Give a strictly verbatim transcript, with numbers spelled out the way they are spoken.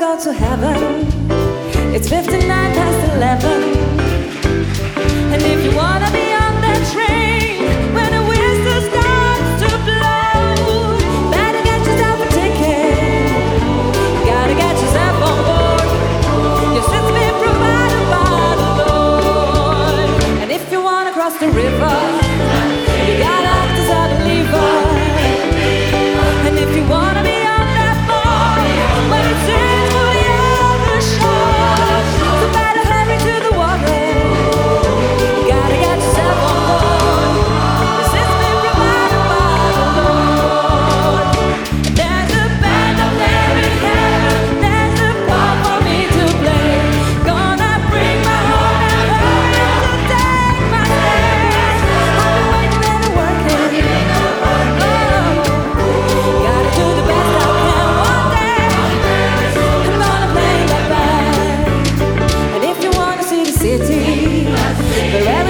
go to heaven. It's fifty-nine past eleven. And if you wanna be on that train when the whistle starts to blow, better get yourself a ticket. Gotta get yourself on board. Your seat's been provided by the Lord. And if you wanna cross the river, you gotta act as a believer. And if you wanna be on that boat when it's in for the other shore, so better hurry to the water. You gotta get yourself on board. Your seat's been provided by the Lord. And there's a band up there in heaven. There's a part for me to play. Gonna bring my heart and hurry to take my stand. I've been waiting and working. Oh, gotta do the best I can one day. I'm gonna play that back. And if you wanna see the city, wherever